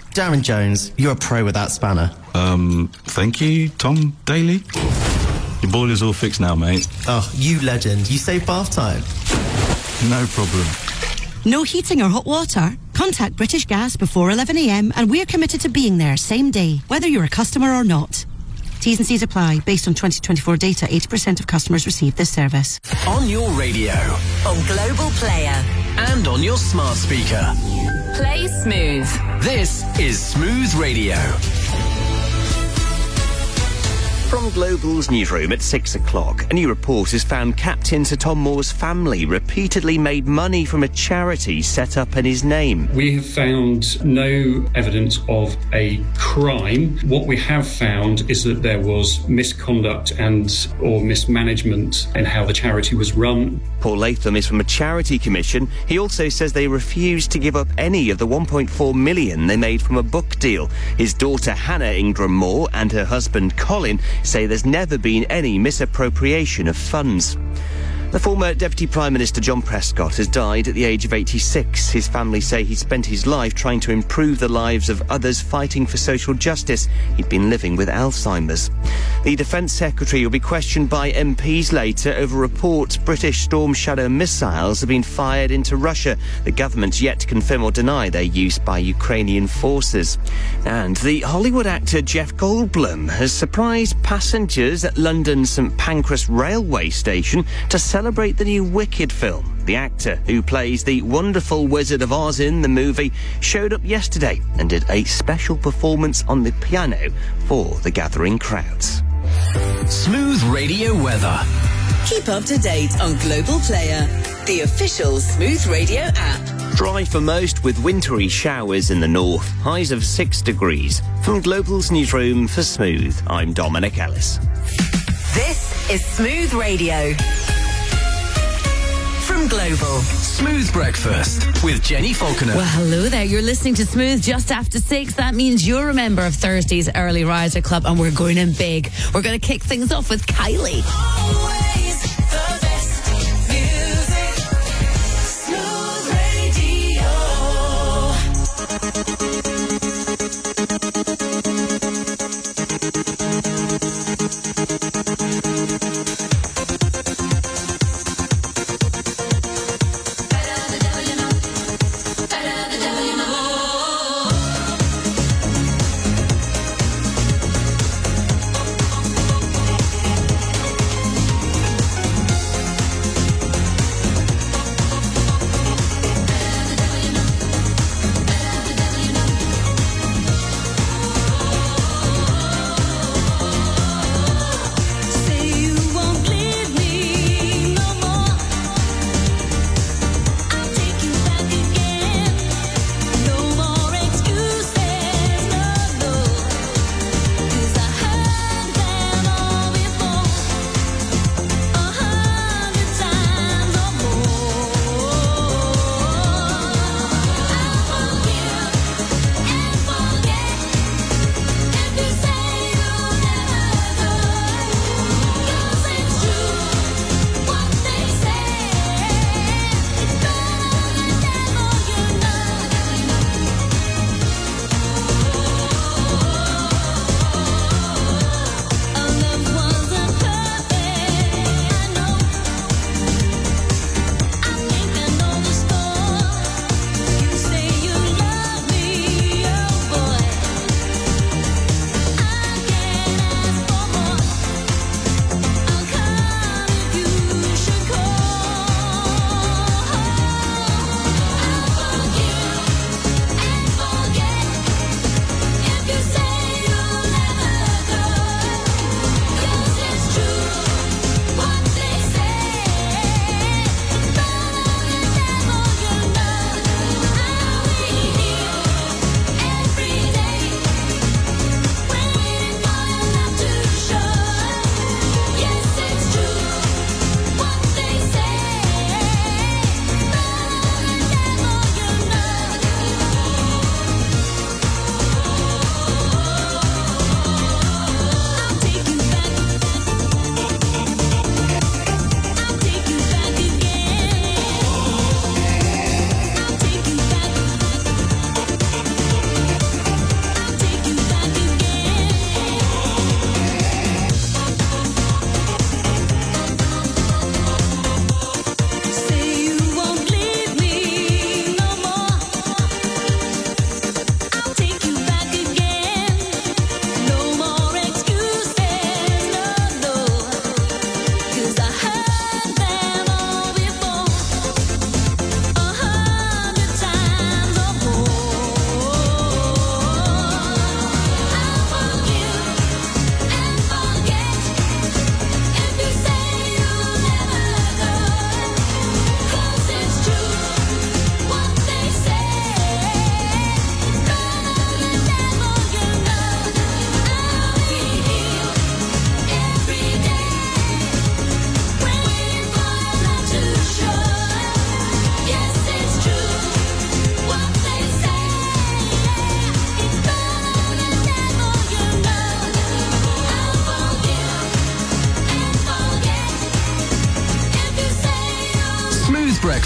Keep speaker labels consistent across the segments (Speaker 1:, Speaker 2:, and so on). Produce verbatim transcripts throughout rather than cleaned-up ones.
Speaker 1: Darren Jones, you're a pro with that spanner.
Speaker 2: Um, thank you, Tom Daly. Your boiler's all fixed now, mate.
Speaker 1: Oh, you legend. You save bath time.
Speaker 2: No problem.
Speaker 3: No heating or hot water? Contact British Gas before eleven a m and we're committed to being there same day, whether you're a customer or not. T's and C's apply. Based on twenty twenty-four data, eighty percent of customers receive this service.
Speaker 4: On your radio,
Speaker 5: on Global Player,
Speaker 4: and on your smart speaker.
Speaker 5: Play Smooth.
Speaker 4: This is Smooth Radio.
Speaker 6: From Global's newsroom at six o'clock, a new report has found Captain Sir Tom Moore's family repeatedly made money from a charity set up in his name.
Speaker 7: We have found no evidence of a crime. What we have found is that there was misconduct and or mismanagement in how the charity was run.
Speaker 6: Paul Latham is from a charity commission. He also says they refused to give up any of the one point four million they made from a book deal. His daughter Hannah Ingram Moore and her husband Colin say there's never been any misappropriation of funds. The former Deputy Prime Minister John Prescott has died at the age of eighty-six. His family say he spent his life trying to improve the lives of others fighting for social justice. He'd been living with Alzheimer's. The Defence Secretary will be questioned by M Ps later over reports British Storm Shadow missiles have been fired into Russia. The government's yet to confirm or deny their use by Ukrainian forces. And the Hollywood actor Jeff Goldblum has surprised passengers at London's St Pancras railway station to celebrate the new Wicked film. The actor, who plays the wonderful Wizard of Oz in the movie, showed up yesterday and did a special performance on the piano for the gathering crowds.
Speaker 4: Smooth Radio weather.
Speaker 5: Keep up to date on Global Player, the official Smooth Radio app.
Speaker 6: Dry for most with wintry showers in the north. Highs of six degrees. From Global's newsroom for Smooth, I'm Dominic Ellis.
Speaker 5: This is Smooth Radio. From Global.
Speaker 4: Smooth Breakfast with Jenny Falconer.
Speaker 8: Well, hello there. You're listening to Smooth just after six. That means you're a member of Thursday's Early Riser Club, and we're going in big. We're going to kick things off with Kylie.
Speaker 5: Always the best music. Smooth Radio.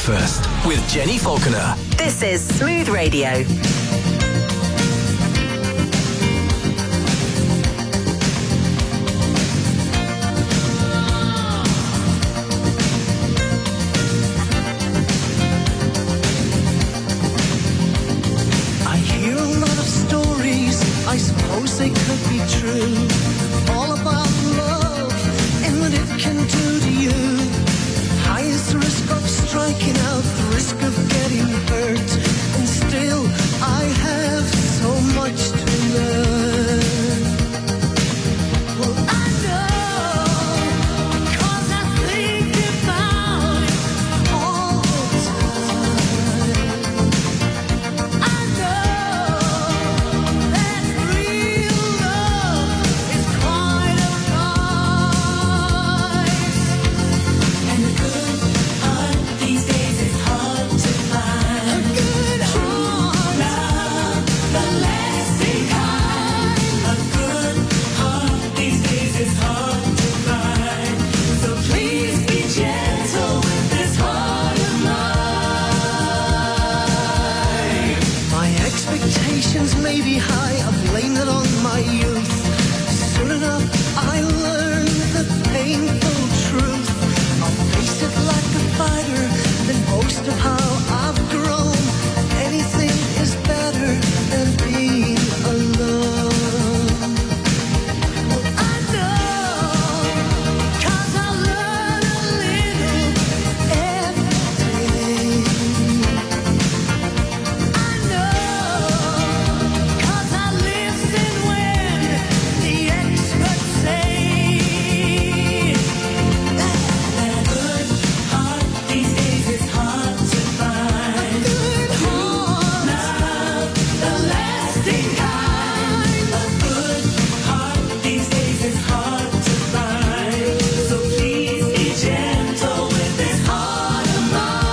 Speaker 4: Breakfast with Jenny Falconer.
Speaker 5: This is Smooth Radio.
Speaker 9: I hear a lot of stories, I suppose they could be true, all about love and what it can do to you. Highest risk of striking out, the risk of getting hurt, and still I have so much to learn. Well, I know, 'cause I think about it all the time. I know that real love is quite a prize, and a good heart these days is hard to find. A good heart, love, the lasting kind. A good heart these days is hard to find. So please be gentle with this heart of mine. My expectations may be high, I blame it on my youth. Soon enough I learned the painful truth. I'll face it like a fighter, then boast of how I've grown. Anything is better than being alone. Well, I know, 'cause I learn a little every day. I know, 'cause I listen when the experts say that a good heart these days is hard to find. A good heart, love, the lasting kind. A good heart these days is hard to find. So please be gentle with this heart of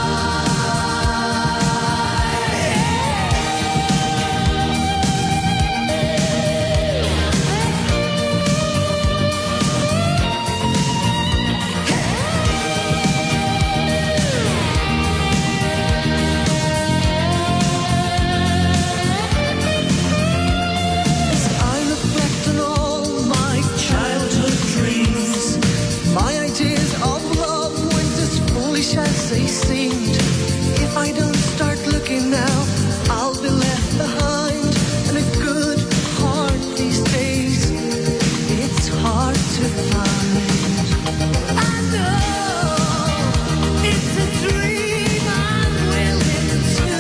Speaker 9: As I reflect on all my childhood dreams, my ideas of love weren't as foolish as they seemed. If I don't start looking now, I'll be left behind. And a good heart these days, it's hard to find. I know it's a dream I'm willing to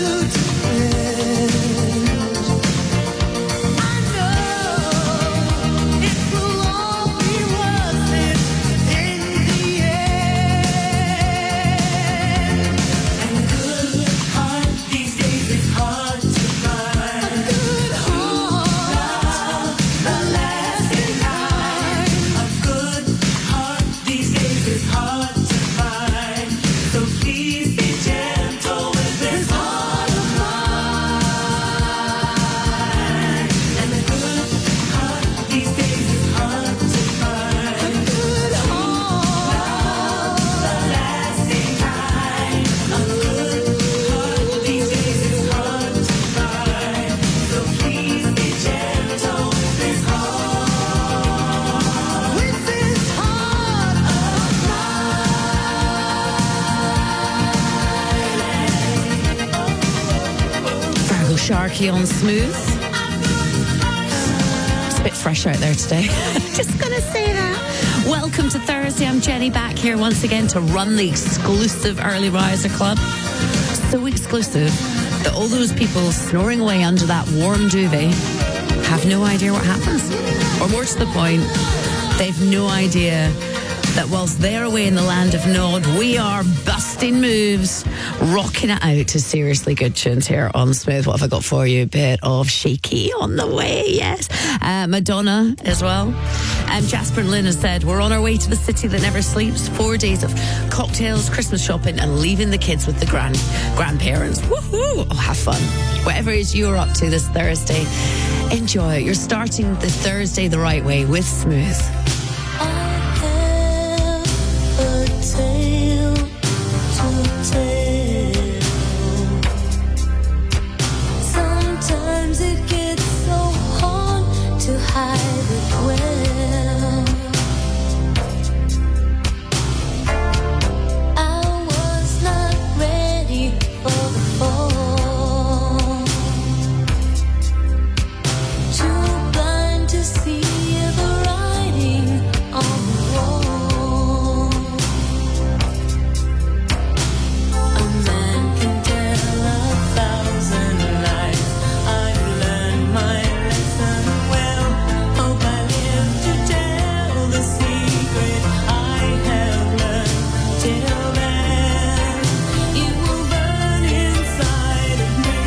Speaker 9: defend. I know it will all be worth it in the end. And a good heart these days is hard to find. A good heart, the lasting kind. A good heart these days is hard to find. So please be gentle with this heart of mine. And a good heart these days is hard to find. A good heart, the lasting kind. A good heart these days is hard to find. So please be gentle with this heart. With this heart of
Speaker 8: Virgo Sharkey on Smooth. It's a bit fresh out there today. Just gonna say that. Welcome to Thursday. I'm Jenny, back here once again to run the exclusive Early Riser Club. So exclusive that all those people snoring away under that warm duvet have no idea what happens. Or more to the point, they've no idea that whilst they're away in the land of Nod, we are busting moves, rocking it out to seriously good tunes here on Smooth. What have I got for you? A bit of Shaky on the way, yes. Uh, Madonna as well. Um, Jasper and Lynn has said, we're on our way to the city that never sleeps. Four days of cocktails, Christmas shopping, and leaving the kids with the grand grandparents. Woohoo! Oh, have fun. Whatever it is you're up to this Thursday, enjoy it. You're starting the Thursday the right way with Smooth.
Speaker 9: A tale to tell.
Speaker 10: Sometimes it gets so hard to hide it well. I was not ready for the fall. Too blind to see the writing on the wall. A man can tell a thousand lies. I've learned my lesson well. Hope I live to tell the secret I have learned. Till then, it will burn inside of me.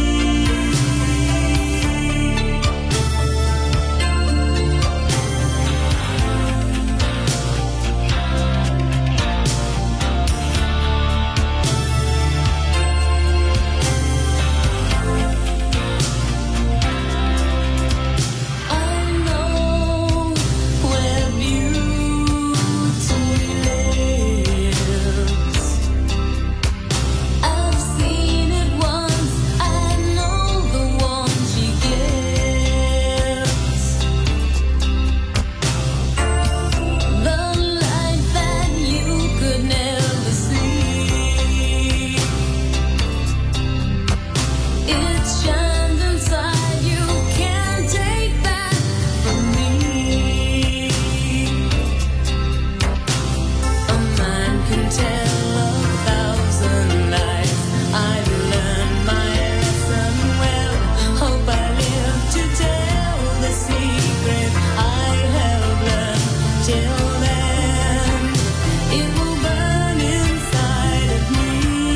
Speaker 10: I know where beauty lives. I've seen it once. I know the one she gives. The light that you could never see. It shines inside. You can't take that from me. A man can tell a thousand lies. I've learned my lesson well. Hope I live to tell the secret I have learned. Till then, it will burn inside of me.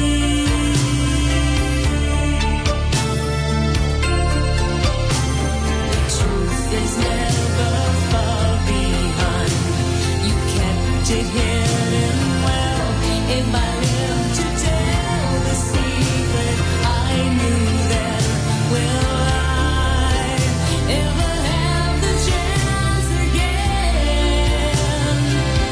Speaker 10: The truth is never far behind. You kept it hidden well. If I live to tell the secret I knew then, will I ever have the chance again?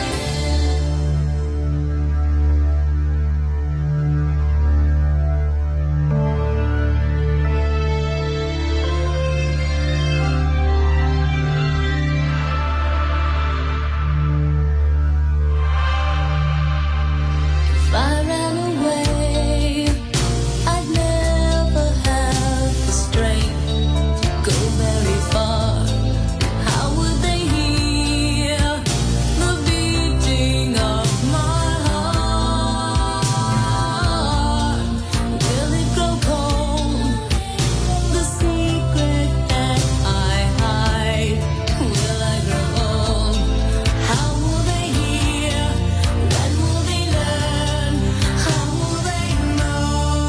Speaker 10: If I ran away, I'd never have the strength to go very far. How would they hear the beating of my heart? Will it grow cold, the secret that I hide? Will I grow old? How will they hear? When will they learn? How will they know?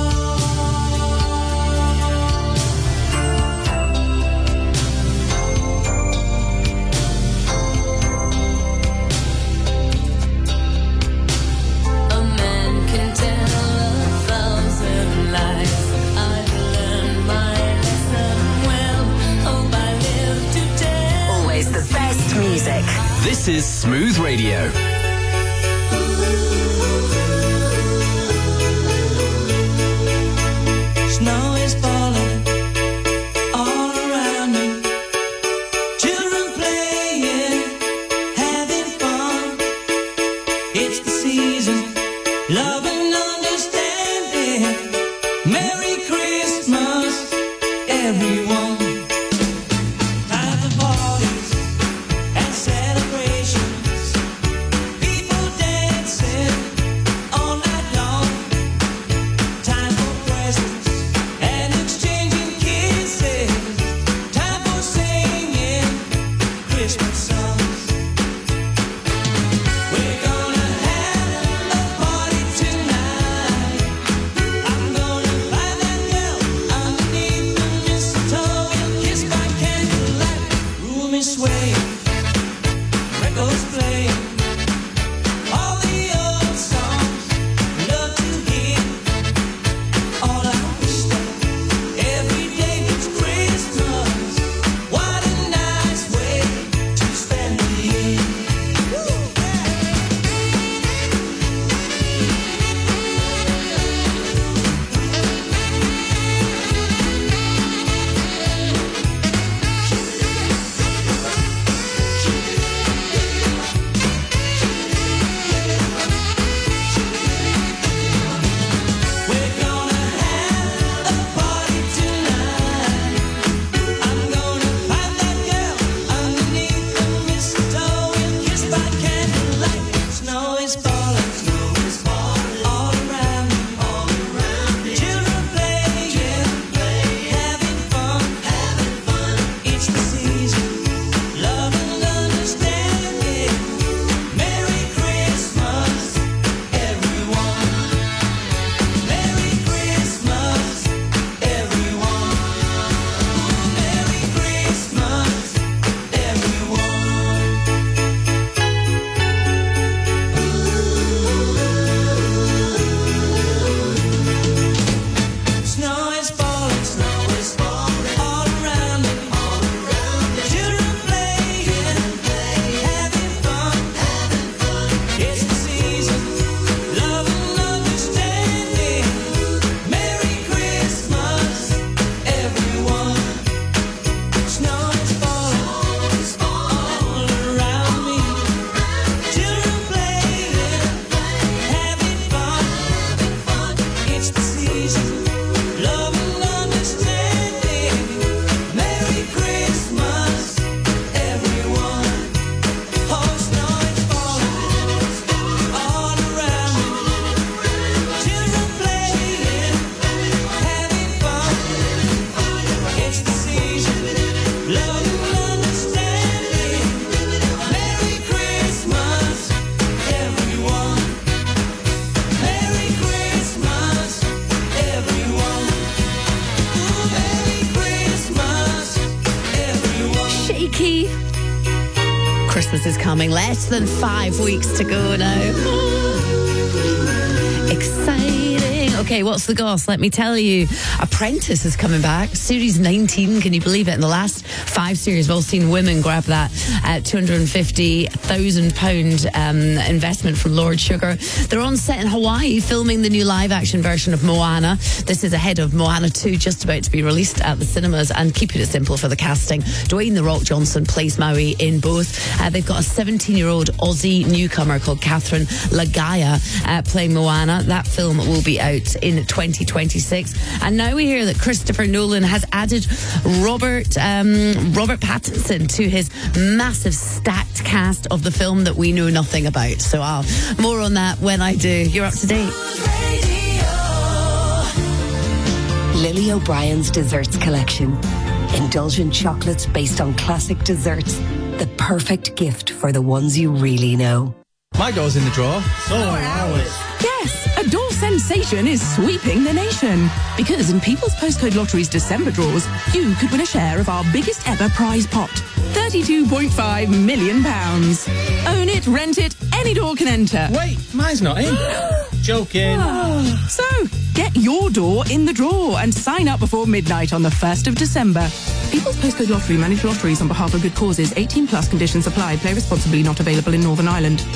Speaker 10: A man can tell a thousand lies. I've learned my lesson well. Hope I live to tell.
Speaker 5: Always the best music.
Speaker 4: This is Smooth Radio.
Speaker 9: Snow is falling all around me. Children playing, having fun. It's the season, love and understanding. Merry Christmas, everyone. Time for parties and celebrations. People dancing all night long. Time for presents and exchanging kisses. Time for singing Christmas songs. We're gonna have a party tonight. I'm gonna find that girl underneath the mistletoe in
Speaker 8: P. Christmas is coming. Less than five weeks to go now. Exciting. Okay, what's the goss? Let me tell you. Apprentice is coming back. Series nineteen, can you believe it? In the last five series, we've all seen women grab that uh, two hundred fifty thousand pounds um, investment from Lord Sugar. They're on set in Hawaii filming the new live-action version of Moana. This is ahead of Moana two, just about to be released at the cinemas. And keeping it simple for the casting, Dwayne "The Rock" Johnson plays Maui in both. Uh, they've got a seventeen-year-old Aussie newcomer called Catherine Lagaya uh, playing Moana. That film will be out in twenty twenty-six. And now we hear that Christopher Nolan has added Robert um, Robert Pattinson to his massive stacked cast of the film that we know nothing about. So I'll more on that when I do. You're up to date.
Speaker 11: Lily O'Brien's Desserts Collection. Indulgent chocolates based on classic desserts. The perfect gift for the ones you really know.
Speaker 12: My door's in the drawer. So are ours.
Speaker 13: Yes, a door sensation is sweeping the nation. Because in People's Postcode Lottery's December draws, you could win a share of our biggest ever prize pot. thirty-two point five million pounds. Own it, rent it, any door can enter.
Speaker 12: Wait, mine's not in. Joking.
Speaker 13: So, get your door in the draw and sign up before midnight on the first of December. People's Postcode Lottery manage lotteries on behalf of good causes. eighteen plus conditions apply. Play responsibly. Not available in Northern Ireland.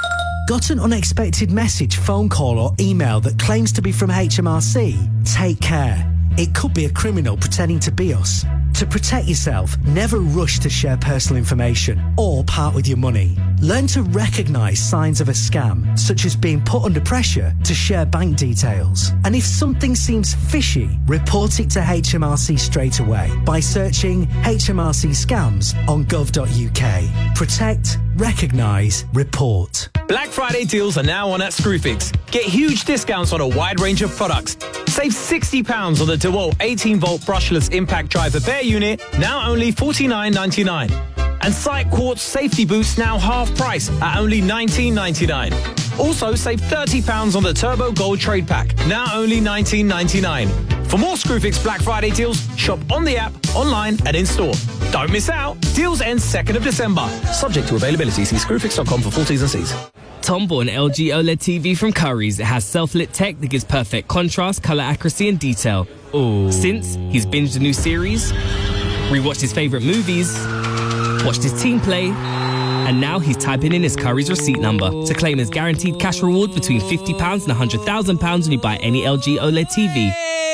Speaker 14: Got an unexpected message, phone call or email that claims to be from H M R C? Take care. It could be a criminal pretending to be us. To protect yourself, never rush to share personal information or part with your money. Learn to recognise signs of a scam, such as being put under pressure to share bank details. And if something seems fishy, report it to H M R C straight away by searching H M R C scams on gov dot U K. Protect, recognise, report.
Speaker 15: Black Friday deals are now on at Screwfix. Get huge discounts on a wide range of products. Save sixty pounds on the DeWalt eighteen volt brushless impact driver bare unit, now only forty-nine ninety-nine. And Sight Quartz safety boots now half price at only nineteen ninety-nine. Also save thirty pounds on the Turbo Gold Trade Pack, now only nineteen ninety-nine. For more Screwfix Black Friday deals, shop on the app, online and in-store. Don't miss out. Deals end second of December. Subject to availability. See screwfix dot com for full T's and C's.
Speaker 16: Tom bought an L G OLED T V from Currys. It has self-lit tech that gives perfect contrast, colour accuracy and detail. Ooh. Since, he's binged a new series, rewatched his favourite movies, watched his team play, and now he's typing in his Currys receipt number to claim his guaranteed cash reward between fifty pounds and one hundred thousand pounds when you buy any L G OLED T V.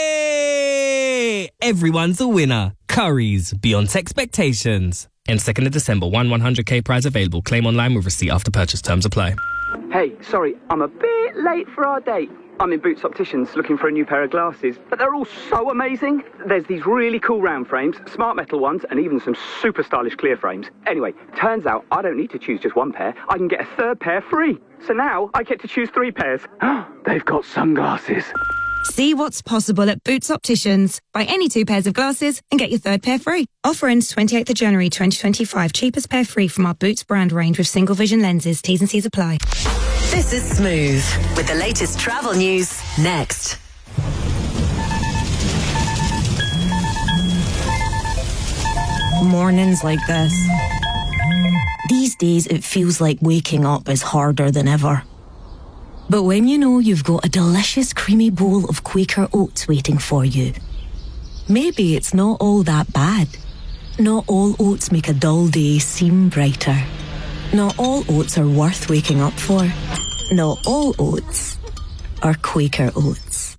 Speaker 16: Hey! Everyone's a winner. Currys, beyond expectations. End second of December, one one hundred k prize available. Claim online with receipt after purchase. Terms apply.
Speaker 17: Hey, sorry, I'm a bit late for our date. I'm in Boots Opticians looking for a new pair of glasses, but they're all so amazing. There's these really cool round frames, smart metal ones, and even some super stylish clear frames. Anyway, turns out I don't need to choose just one pair. I can get a third pair free. So now I get to choose three pairs. They've got sunglasses.
Speaker 18: See what's possible at Boots Opticians. Buy any two pairs of glasses and get your third pair free. Offer ends twenty-eighth of January twenty twenty-five. Cheapest pair free from our Boots brand range with single vision lenses. T's and C's apply.
Speaker 5: This is Smooth with the latest travel news next.
Speaker 19: Mornings like this. These days it feels like waking up is harder than ever. But when you know you've got a delicious creamy bowl of Quaker oats waiting for you, maybe it's not all that bad. Not all oats make a dull day seem brighter. Not all oats are worth waking up for. Not all oats are Quaker oats.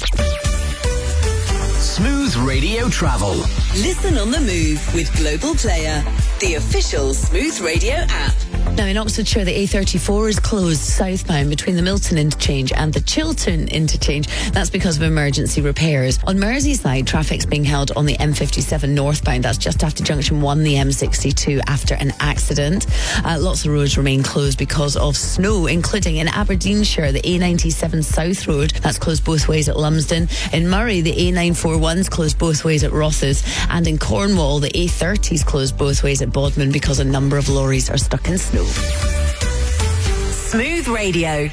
Speaker 4: Smooth Radio Travel.
Speaker 5: Listen on the move with Global Player, the official Smooth Radio app.
Speaker 8: Now in Oxfordshire, the A thirty-four is closed southbound between the Milton interchange and the Chiltern interchange. That's because of emergency repairs. On Merseyside, traffic's being held on the M fifty-seven northbound. That's just after junction one, the M sixty-two, after an accident. Uh, lots of roads remain closed because of snow, including in Aberdeenshire, the A ninety-seven South Road. That's closed both ways at Lumsden. In Murray, the A nine forty-one's closed both ways at Rothes. And in Cornwall, the A thirty's closed both ways at Bodmin because a number of lorries are stuck in snow.
Speaker 5: Smooth Radio.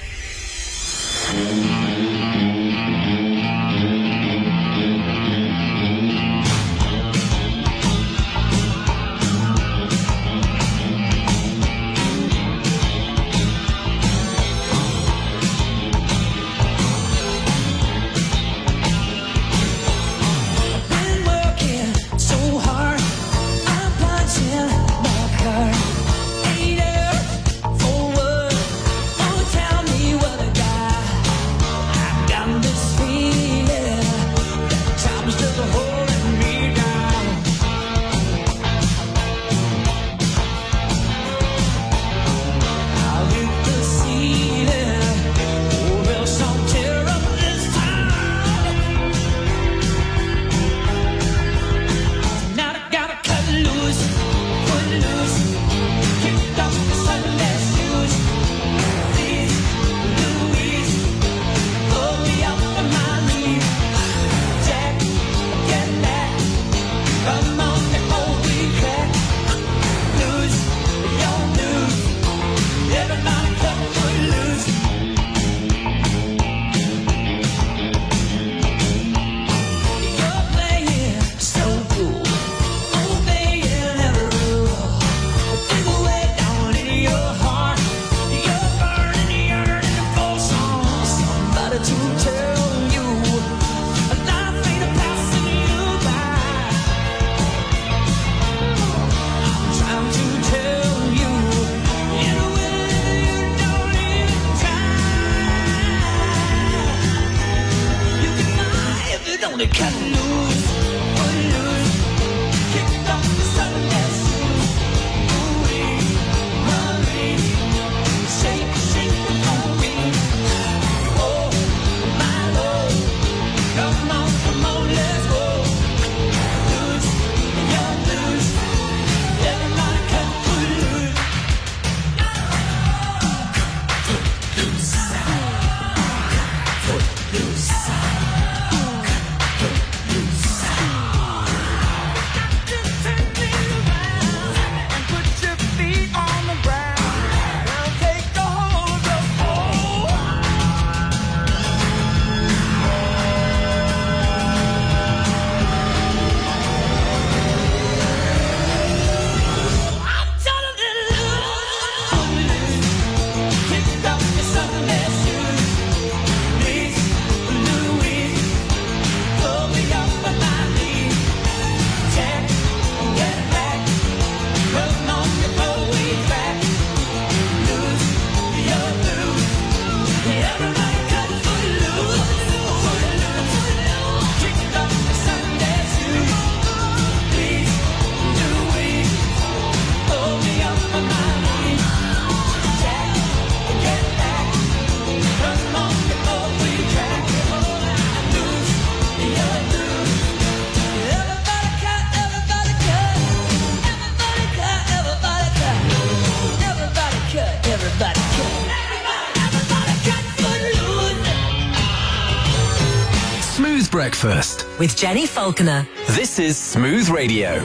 Speaker 4: first.
Speaker 20: With Jenny Falconer.
Speaker 4: This is Smooth Radio.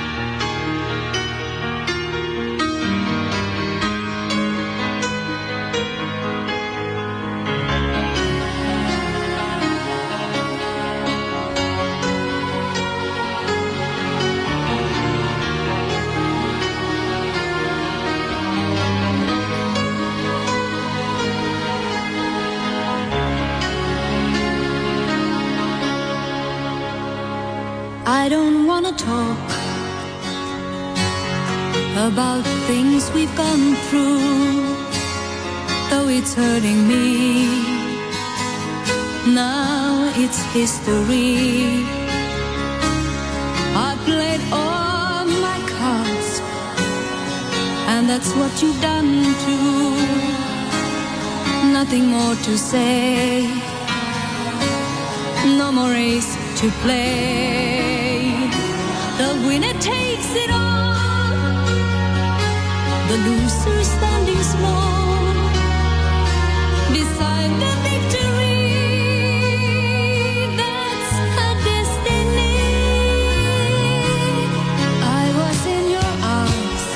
Speaker 10: I don't wanna talk about things we've gone through, though it's hurting me. Now it's history. I played all my cards, and that's what you've done too. Nothing more to say, no more race to play. The winner takes it all, the loser standing small beside the victory. That's her destiny. I was in your arms,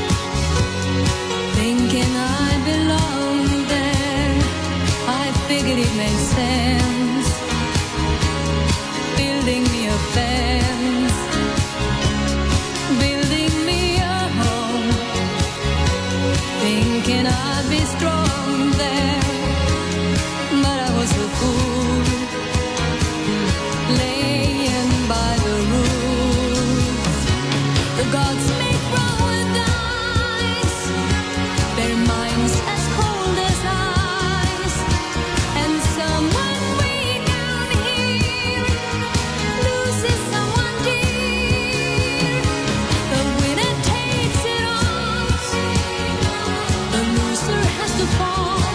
Speaker 10: thinking I belonged there. I figured it made sense, building me a fence, building me a home, thinking I'd be strong there, but I was a fool, laying by the rules. The gods make wrong with eyes, their minds as cold as ice, and someone way down here loses someone dear. The winner takes it all, the loser has to fall.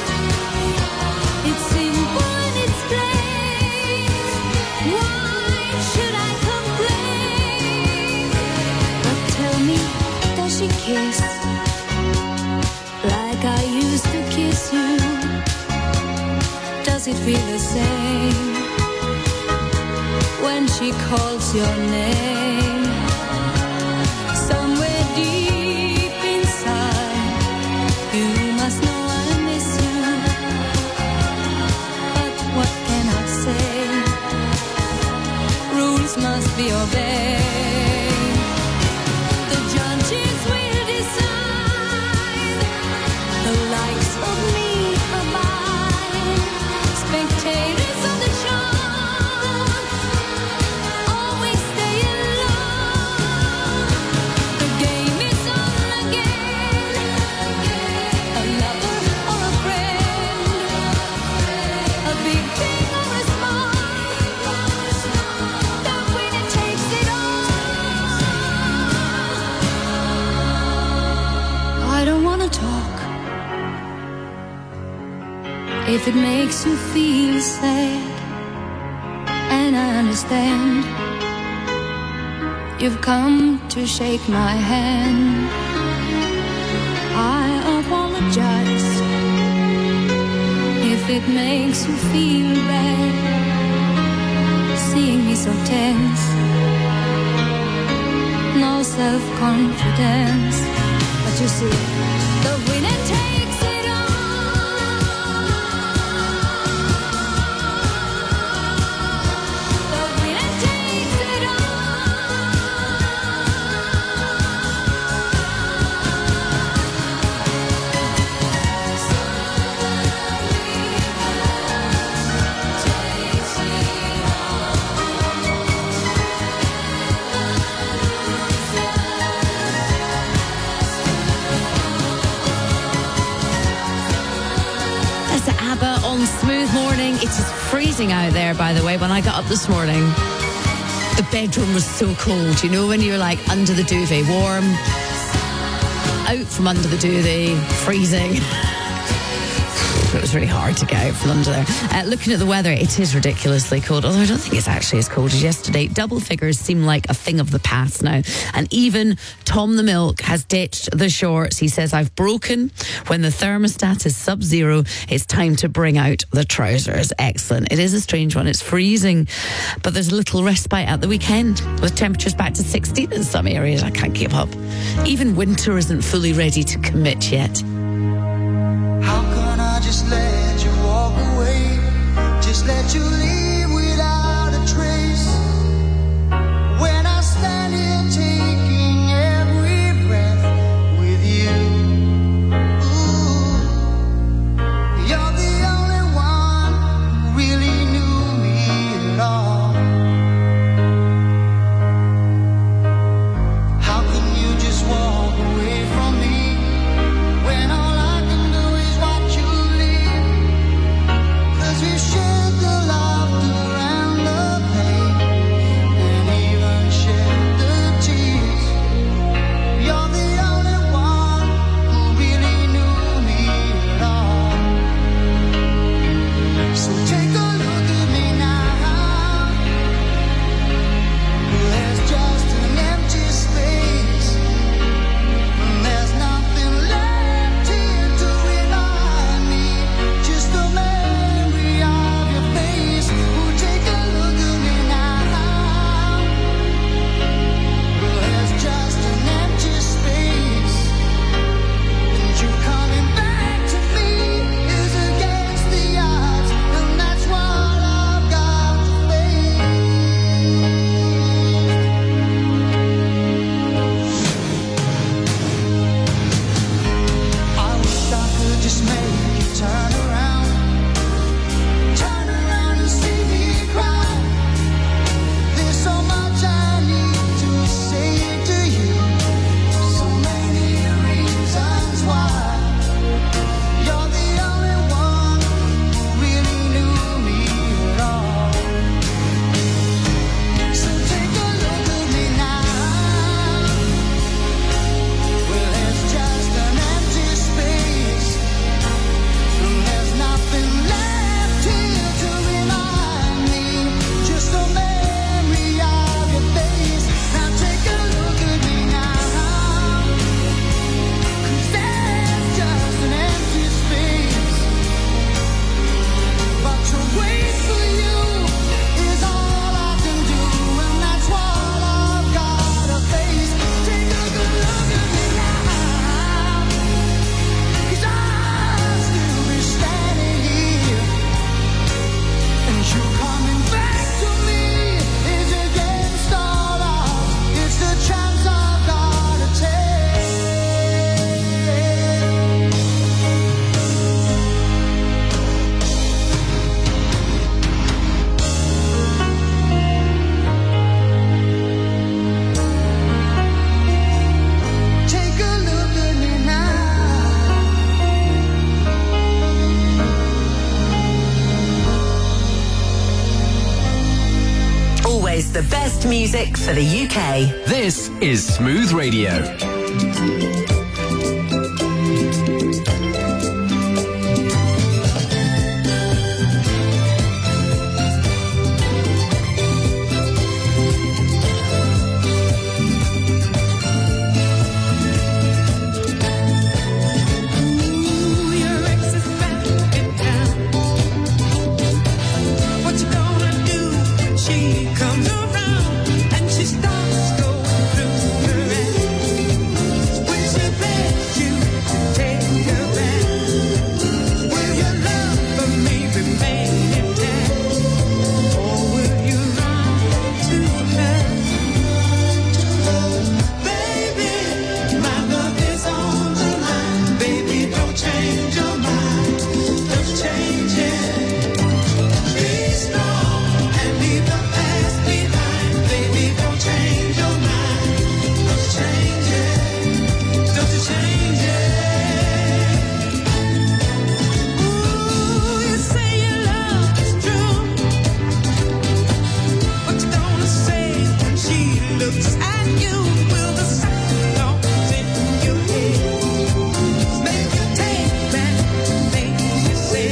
Speaker 10: It's simple and it's plain. Why should I complain? But tell me, does she kiss like I used to kiss you? Does it feel the same when she calls your name? Somewhere deep inside, you must know I miss you. But what can I say? Rules must be obeyed. The judges will decide, the likes of me are mine. Spectators of the show always stay alone. The game is on again. A lover or a friend, a big thing or a small, the winner takes it all. I don't wanna talk if it makes you feel sad, and I understand. You've come to shake my hand. I apologize if it makes you feel bad, seeing me so tense, no self-confidence. But you see, the winner takes it
Speaker 8: Smooth morning. It is freezing out there, by the way. When I got up this morning, the bedroom was so cold. You know when you're like under the duvet, warm, out from under the duvet, freezing. So it was really hard to get out from under there. Uh, looking at the weather, it is ridiculously cold, although I don't think it's actually as cold as yesterday. Double figures seem like a thing of the past now. And even Tom the Milk has ditched the shorts. He says, I've broken. When the thermostat is sub-zero, it's time to bring out the trousers. Excellent. It is a strange one. It's freezing, but there's a little respite at the weekend with temperatures back to sixteen in some areas. I can't keep up. Even winter isn't fully ready to commit yet.
Speaker 9: How can I just let you walk away? Just let you leave without a trace. When I stand here taking every breath with you. Ooh, you're the only one who really knew me at all. How can you just walk away from me when all I can do is watch you leave? 'Cause we shared the laughter and the pain, and even shared the tears. You're the only one who really knew me at all. So take a look at me now. There's just an empty space, and there's nothing left here to remind me. Just the memory of your face. Oh, take a look at me now. There's just an empty space, and you coming back to me is against the odds, and that's what I've got to face. I wish I could just make you turn around, turn around and see me cry. There's so much I need to say to you, so many reasons why. You're the only one who really knew me at all. So take a look at me now. Well, there's just an empty space, and there's nothing left here to remind me. Just a memory of your face. Now take a look at me now. 'Cause there's just an empty space, but to wait for you is all I can do, and that's what I've got to face. Take a good look at me now, 'cause I'll still be standing here, and you coming back to me is against all odds. It's the chance I've got to take. Take a look at me now.
Speaker 5: Always the best music for the U K.
Speaker 4: This is Smooth Radio.
Speaker 9: What you gonna do when she comes around and she starts going through her head? When she begs you to take her back, will your love for me remain intact, or will you run to her? Baby, my love is on the line. Baby, don't change your mind. Don't change it. Be strong and leave the past behind. Baby, don't change your mind. Don't change it. Don't you change it. Ooh, you say your love is true. What you gonna say when she looks at you? Will the silence in your head make you take back the things you said?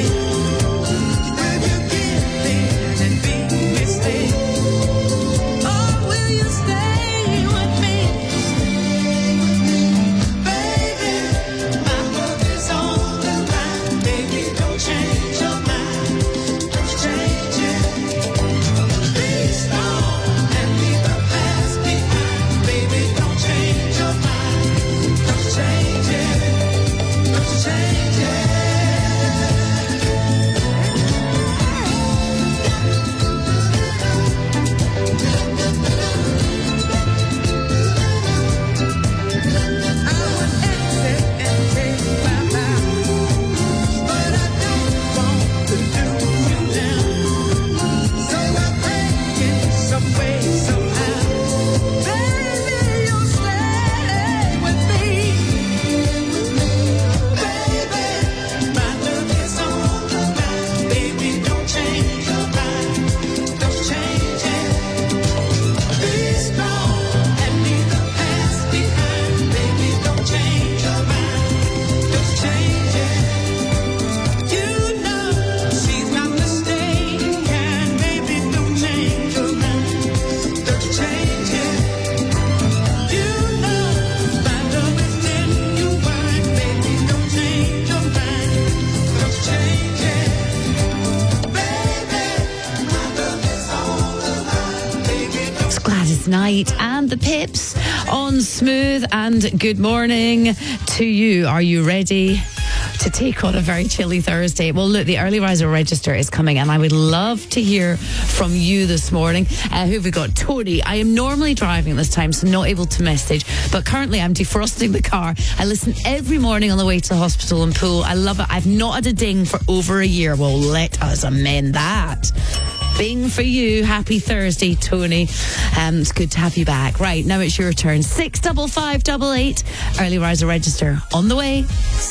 Speaker 8: tonight. And the Pips on Smooth, and good morning to you. Are you ready to take on a very chilly Thursday? Well, look, the early riser register is coming, and I would love to hear from you this morning. Uh, who have we got? Tony. I am normally driving at this time, so not able to message, but currently I'm defrosting the car. I listen every morning on the way to the hospital and pool. I love it. I've not had a ding for over a year. Well, let us amend that. Bing for you. Happy Thursday, Tony. Um, it's good to have you back. Right, now it's your turn. Six double five double eight. Early riser register on the way.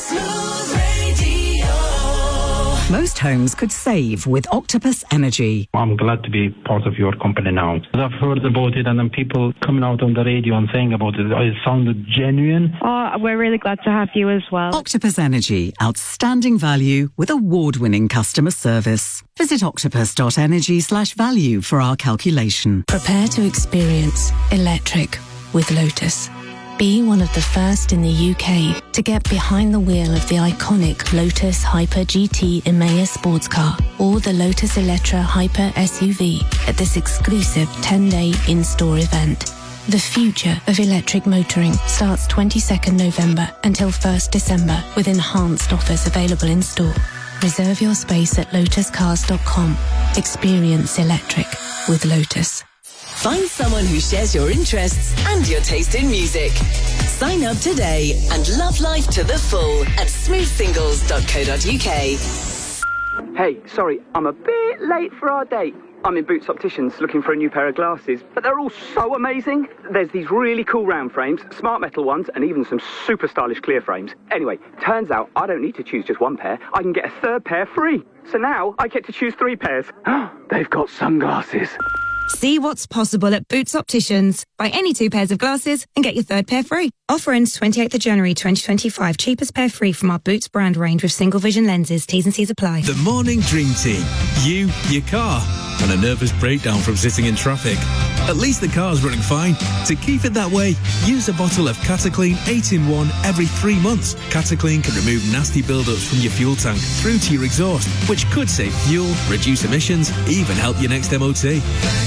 Speaker 20: Most homes could save with Octopus Energy.
Speaker 21: I'm glad to be part of your company now. I've heard about it, and then people coming out on the radio and saying about it. It sounded genuine.
Speaker 22: Oh, we're really glad to have you as well.
Speaker 20: Octopus Energy. Outstanding value with award-winning customer service. Visit octopus.energy slash value for our calculation.
Speaker 23: Prepare to experience electric with Lotus. Be one of the first in the U K to get behind the wheel of the iconic Lotus Hyper G T Emea sports car or the Lotus Electra Hyper S U V at this exclusive ten-day in-store event. The future of electric motoring starts twenty-second November until first December with enhanced offers available in store. Reserve your space at lotus cars dot com. Experience electric with Lotus.
Speaker 5: Find someone who shares your interests and your taste in music. Sign up today and love life to the full at smooth singles dot co dot uk.
Speaker 17: Hey, sorry, I'm a bit late for our date. I'm in Boots Opticians looking for a new pair of glasses, but they're all so amazing. There's these really cool round frames, smart metal ones, and even some super stylish clear frames. Anyway, turns out I don't need to choose just one pair. I can get a third pair free. So now I get to choose three pairs. They've got sunglasses.
Speaker 18: See what's possible at Boots Opticians. Buy any two pairs of glasses and get your third pair free. Offer ends twenty-eighth of January twenty twenty-five. Cheapest pair free from our Boots brand range with single vision lenses. T's and C's apply.
Speaker 24: The morning dream team. You, your car, and a nervous breakdown from sitting in traffic. At least the car's running fine. To keep it that way, use a bottle of Cataclean eight in one every three months. Cataclean can remove nasty build-ups from your fuel tank through to your exhaust, which could save fuel, reduce emissions, even help your next M O T.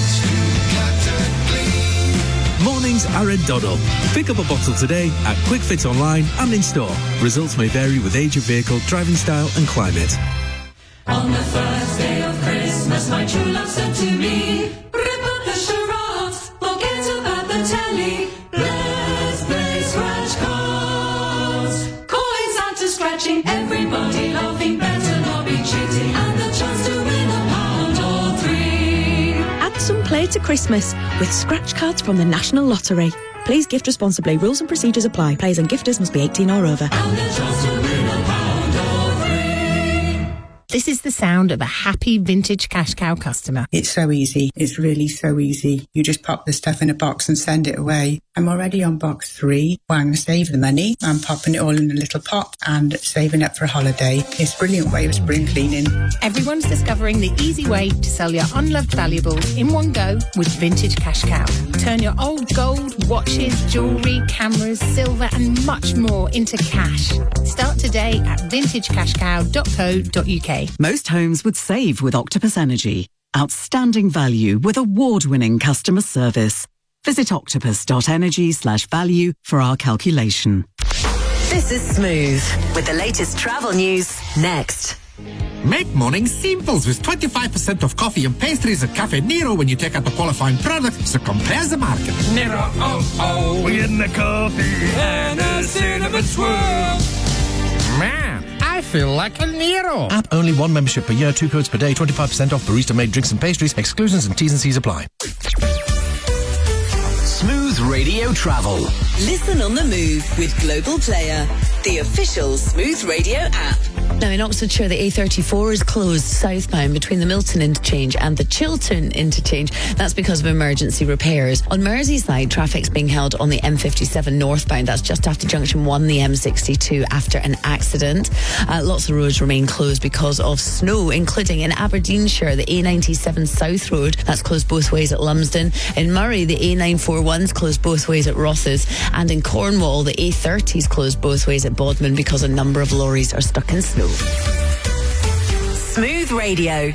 Speaker 24: Mornings are a doddle. Pick up a bottle today at Quick Fit online and in store. Results may vary with age of vehicle, driving style and climate.
Speaker 10: On the first day of Christmas, my true love said to me, rip up the charades, forget about the telly, let's play scratch cards. Coins out to scratching, everybody laughing, better not be cheating, and the chance to win a pound or three.
Speaker 25: Add some play to Christmas with scratch cards from the National Lottery. Please gift responsibly. Rules and procedures apply. Players and gifters must be eighteen or over.
Speaker 10: And the chance to win a pound or three.
Speaker 26: This is the sound of a happy vintage cash cow customer.
Speaker 27: It's so easy. It's really so easy. You just pop the stuff in a box and send it away. I'm already on box three. Well, I'm going to save the money. I'm popping it all in a little pot and saving up for a holiday. It's a brilliant way of spring cleaning.
Speaker 26: Everyone's discovering the easy way to sell your unloved valuables in one go with Vintage Cash Cow. Turn your old gold, watches, jewellery, cameras, silver and much more into cash. Start today at vintage cash cow dot co dot uk.
Speaker 20: Most homes would save with Octopus Energy. Outstanding value with award-winning customer service. Visit octopus.energy slash value for our calculation.
Speaker 5: This is Smooth with the latest travel news next.
Speaker 28: Make morning simples with twenty-five percent off coffee and pastries at Cafe Nero when you take out the qualifying product, so compare the market.
Speaker 10: Nero, oh, oh, we in the coffee and a cinnamon swirl.
Speaker 28: Man, I feel like a Nero.
Speaker 29: App only, one membership per year, two codes per day, twenty-five percent off barista-made drinks and pastries. Exclusions and T's and C's apply.
Speaker 4: Smooth Radio Travel.
Speaker 5: Listen on the move with Global Player, the official Smooth Radio app.
Speaker 8: Now, in Oxfordshire, the A thirty-four is closed southbound between the Milton interchange and the Chiltern interchange. That's because of emergency repairs. On Merseyside, traffic's being held on the M fifty-seven northbound. That's just after junction one, the M sixty-two, after an accident. Uh, lots of roads remain closed because of snow, including in Aberdeenshire, the A ninety-seven South Road. That's closed both ways at Lumsden. In Murray, the A nine forty-one's closed both ways at Rothes. And in Cornwall, the A thirty's closed both ways at Bodmin because a number of lorries are stuck in snow.
Speaker 5: Smooth Radio.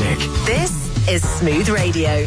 Speaker 4: music.
Speaker 5: This is Smooth Radio.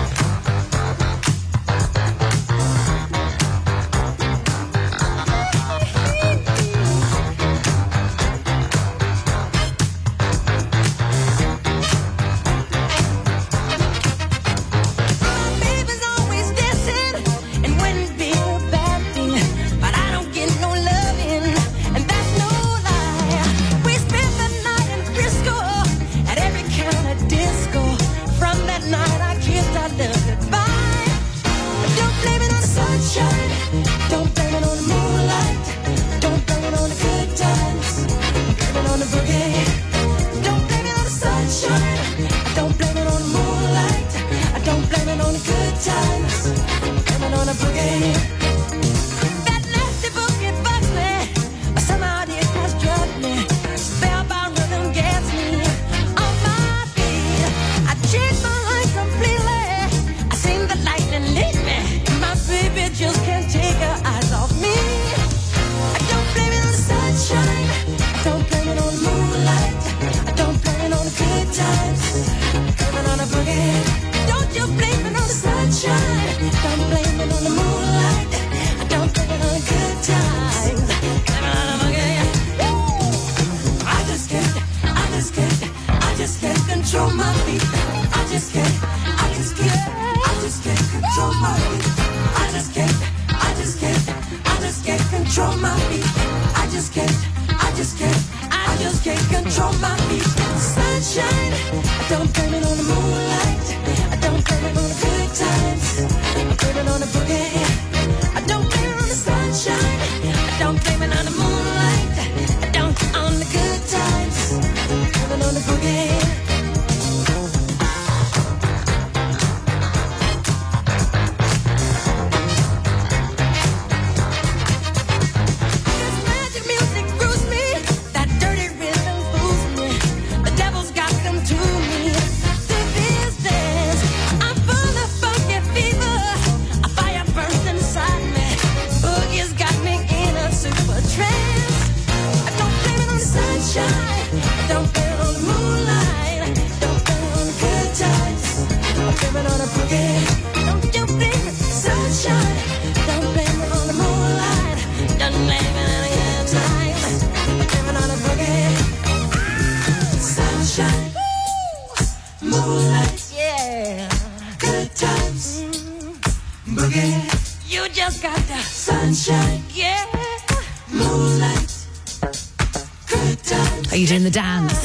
Speaker 8: Are you doing the dance?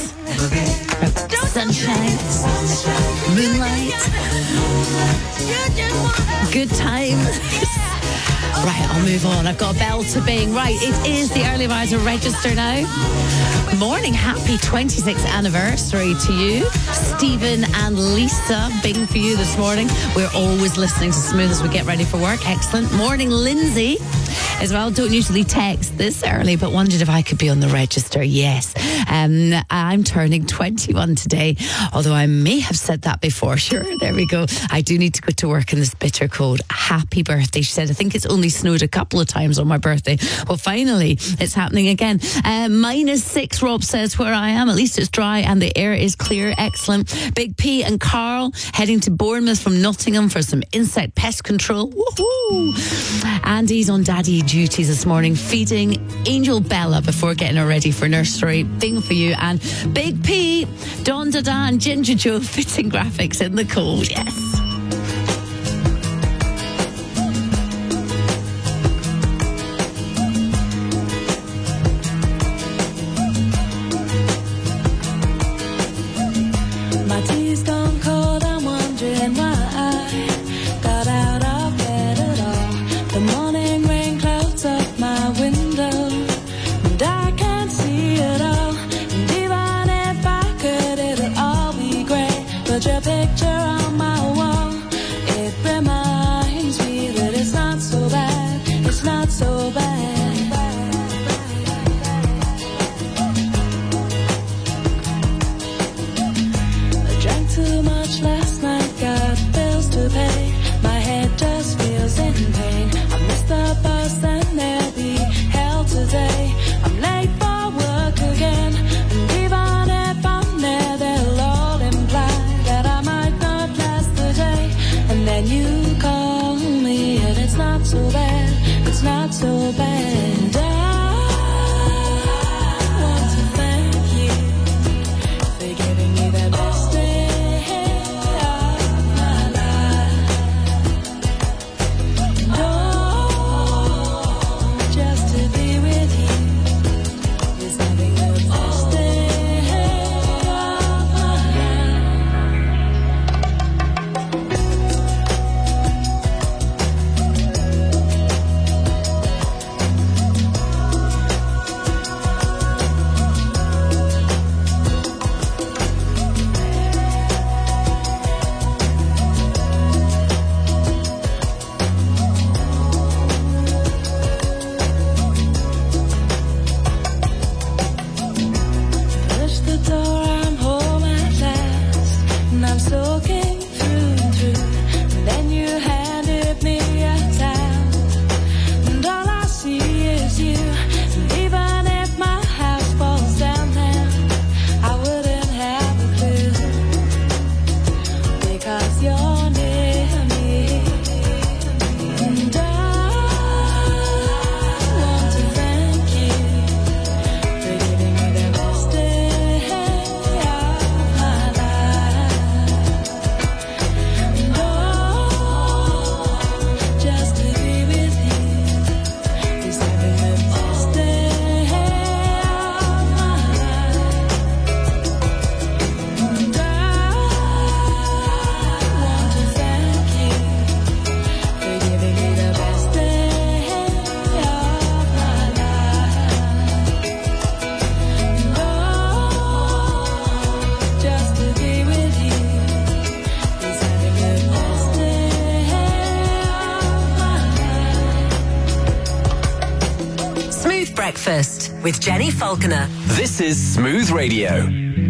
Speaker 8: Sunshine, moonlight, good time. Right, I'll move on. I've got a bell to bing. Right, it is the early riser register now. Morning, happy twenty-sixth anniversary to you, Stephen and Lisa. Bing for you this morning. We're always listening to Smooth as we get ready for work. Excellent. Morning, Lindsay. As well, don't usually text this early, but wondered if I could be on the register. Yes, um, I'm turning twenty-one today, although I may have said that before. Sure, there we go. I do need to go to work in this bitter cold. Happy birthday, she said. I think it's only snowed a couple of times on my birthday. Well, finally, it's happening again. Uh, minus six, Rob says, where I am. At least it's dry and the air is clear. Excellent. Big P and Carl heading to Bournemouth from Nottingham for some insect pest control. Woohoo! Andy's on daddy duties this morning, feeding Angel Bella before getting her ready for nursery. Bing for you. And Big P, Don Dada and Ginger Joe fitting graphics in the cold. Yes.
Speaker 10: My tea's gone cold, I'm wondering why I got out of bed at all. The morning rain clouds up my window, and I can't see it all. And even if I could, it'll all be great. Put your picture on my wall. it's not so bad. I want to thank you for giving me the best day of my life. Oh, just to be with you is having the best day of my life. Push the door, I'm home at last, and I'm soaking through and through. And then you handed me a towel, and all I see is you. And even if my house falls down now, I wouldn't have a clue, because you're near me. And I want to thank you for giving me the best day of my life. And oh, just to be with you is having the best day of my life. And I want to thank you for giving me the best day of my life. And oh, just to be with you is having the best day of my life.
Speaker 5: Smooth Breakfast with Jenny Falconer.
Speaker 4: This is Smooth Radio.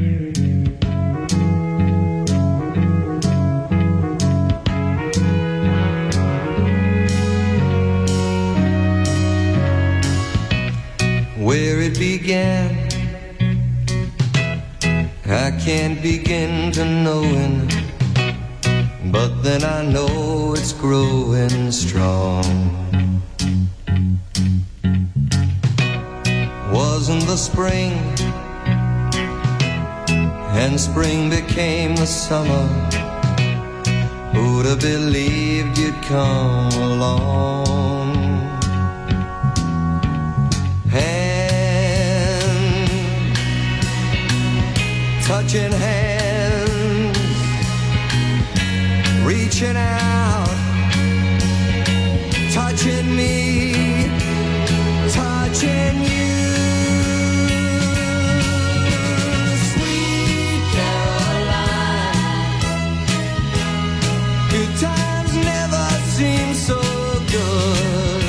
Speaker 1: Where it began, I can't begin to knowing, but then I know it's growing strong. Wasn't the spring, and spring became the summer. Who'd have believed you'd come along? Hand, touching hands, reaching out, touching me, touching you. Sweet Caroline, good times never seem so good.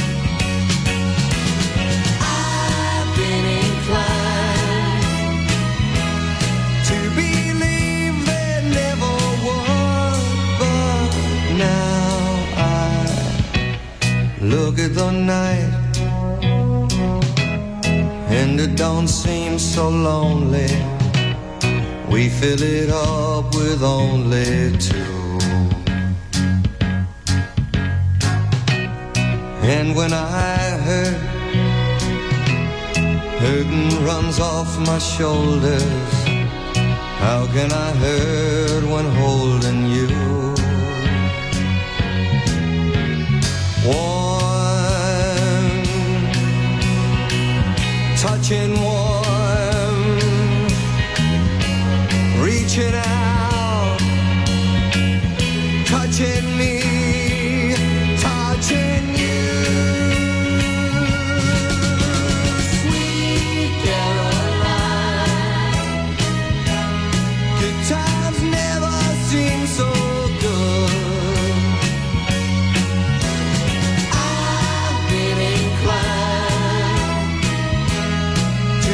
Speaker 1: I've been inclined to believe there never was, but now I look at the night and it don't seem so lonely. We fill it up with only two. And when I hurt, hurting runs off my shoulders. How can I hurt when holding you? Warm, touching warm, reaching out, touching me, touching you. Sweet Caroline, good times never seem so good. I've been inclined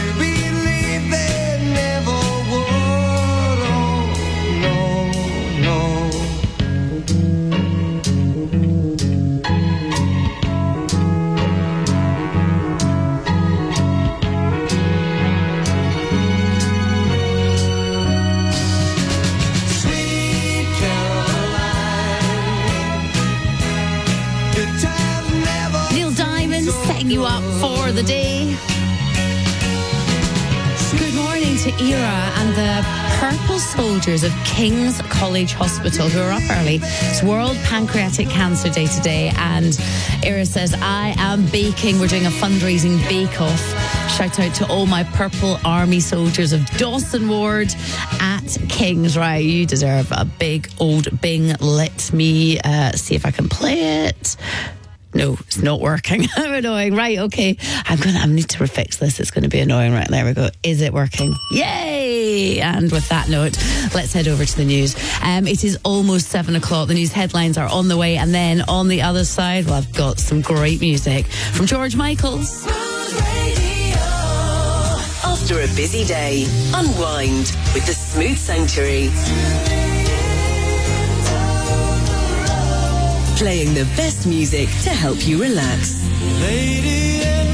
Speaker 8: setting you up for the day. Good morning to Ira and the Purple Soldiers of King's College Hospital, who are up early. It's World Pancreatic Cancer Day today, and Ira says, I am baking. We're doing a fundraising bake-off. Shout out to all my Purple Army soldiers of Dawson Ward at King's. Right, you deserve a big old bing. Let me uh, see if I can play it. No, it's not working. How annoying. Right, okay. I'm going to I need to fix this. It's going to be annoying. Right, there we go. Is it working? Yay! And with that note, let's head over to the news. Um, it is almost seven o'clock. The news headlines are on the way. And then on the other side, well, I've got some great music from George Michaels.
Speaker 5: After a busy day, unwind with the Smooth Sanctuary. Playing the best music to help you relax.
Speaker 10: Lady in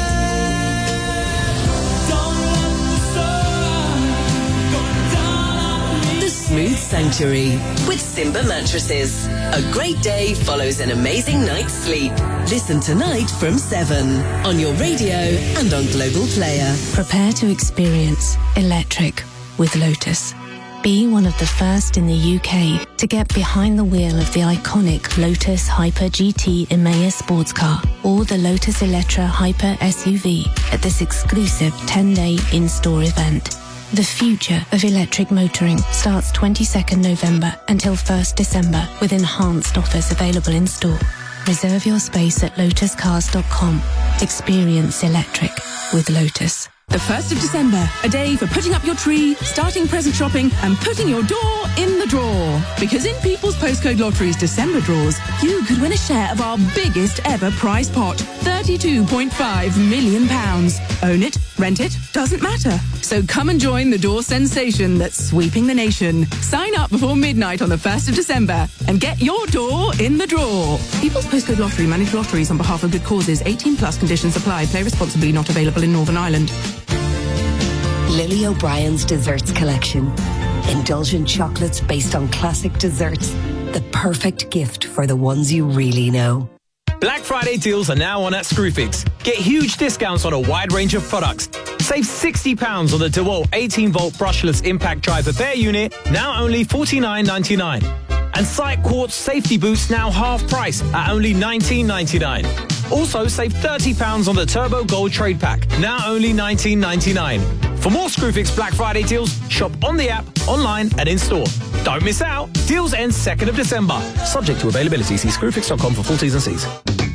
Speaker 10: red, don't let the sun go down on me.
Speaker 5: The Smooth Sanctuary with Simba Mattresses. A great day follows an amazing night's sleep. Listen tonight from seven on your radio and on Global Player.
Speaker 23: Prepare to experience electric with Lotus. Be one of the first in the U K to get behind the wheel of the iconic Lotus Hyper G T Emea sports car or the Lotus Elettra Hyper S U V at this exclusive ten-day in-store event. The future of electric motoring starts twenty-second November until first December with enhanced offers available in store. Reserve your space at lotus cars dot com. Experience electric with Lotus.
Speaker 2: The first of December, a day for putting up your tree, starting present shopping, and putting your door in the drawer. Because in People's Postcode Lottery's December draws, you could win a share of our biggest ever prize pot, thirty-two point five million pounds. Own it, rent it, doesn't matter. So come and join the door sensation that's sweeping the nation. Sign up before midnight on the first of December and get your door in the drawer. People's Postcode Lottery manage lotteries on behalf of good causes. eighteen plus conditions apply. Play responsibly. Not available in Northern Ireland.
Speaker 3: Lily O'Brien's Desserts Collection. Indulgent chocolates based on classic desserts. The perfect gift for the ones you really know.
Speaker 6: Black Friday deals are now on at Screwfix. Get huge discounts on a wide range of products. Save sixty pounds on the DeWalt eighteen volt brushless impact driver bare unit, now only forty-nine ninety-nine. And Sight Quartz safety boots now half price at only nineteen ninety-nine. Also save thirty pounds on the Turbo Gold Trade Pack, now only nineteen ninety-nine. For more Screwfix Black Friday deals, shop on the app, online and in-store. Don't miss out. Deals end second of December. Subject to availability. See screwfix dot com for full T's and C's.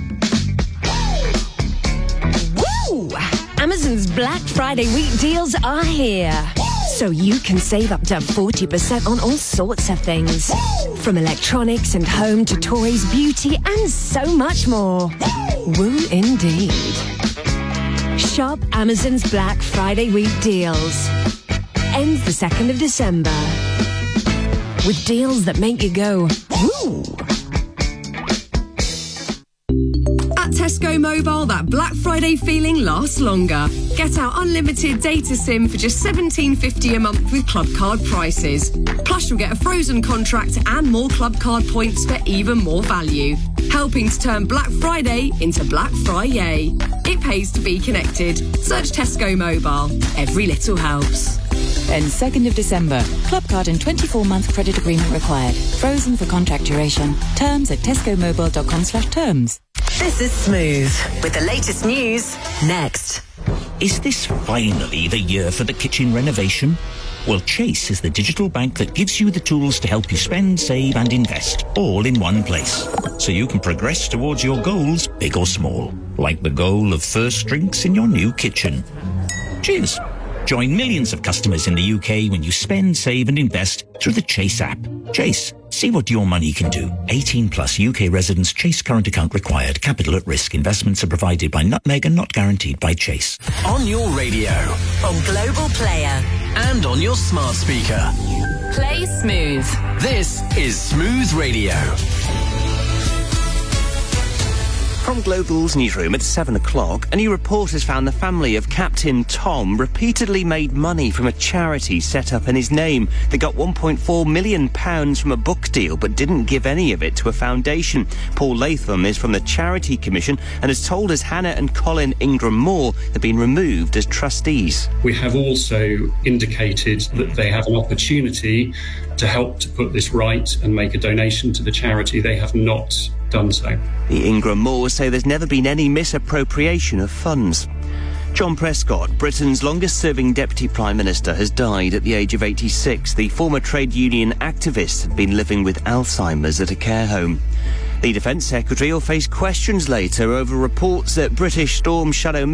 Speaker 7: Woo! Amazon's Black Friday week deals are here. So you can save up to forty percent on all sorts of things. From electronics and home to toys, beauty and so much more. Woo indeed. Shop Amazon's Black Friday week deals. Ends the second of December. With deals that make you go, woo!
Speaker 11: At Tesco Mobile, that Black Friday feeling lasts longer. Get our unlimited data SIM for just seventeen fifty a month with Club Card prices. Plus, you'll get a frozen contract and more Club Card points for even more value. Helping to turn Black Friday into Black Friday. It pays to be connected. Search Tesco Mobile. Every little helps.
Speaker 12: Ends second of December. Club Card and twenty-four month credit agreement required. Frozen for contract duration. Terms at tesco mobile dot com slash terms.
Speaker 5: This is Smooth with the latest news next.
Speaker 13: Is this finally the year for the kitchen renovation? Well, Chase is the digital bank that gives you the tools to help you spend, save and invest, all in one place. So you can progress towards your goals, big or small, like the goal of first drinks in your new kitchen. Cheers! Join millions of customers in the U K when you spend, save and invest through the Chase app. Chase, see what your money can do. eighteen plus U K residents. Chase current account required. Capital at risk. Investments are provided by Nutmeg and not guaranteed by Chase.
Speaker 4: On your radio.
Speaker 5: On Global Player.
Speaker 4: And on your smart speaker.
Speaker 5: Play Smooth.
Speaker 4: This is Smooth Radio.
Speaker 9: From Global's newsroom at seven o'clock, a new report has found the family of Captain Tom repeatedly made money from a charity set up in his name. They got one point four million pounds from a book deal but didn't give any of it to a foundation. Paul Latham is from the Charity Commission and has told us Hannah and Colin Ingram Moore have been removed as trustees.
Speaker 14: We have also indicated that they have an opportunity to help to put this right and make a donation to the charity. They have not done so.
Speaker 9: The Ingram Moores say there's never been any misappropriation of funds. John Prescott, Britain's longest-serving Deputy Prime Minister, has died at the age of eighty-six. The former trade union activist had been living with Alzheimer's at a care home. The Defence Secretary will face questions later over reports that British Storm Shadow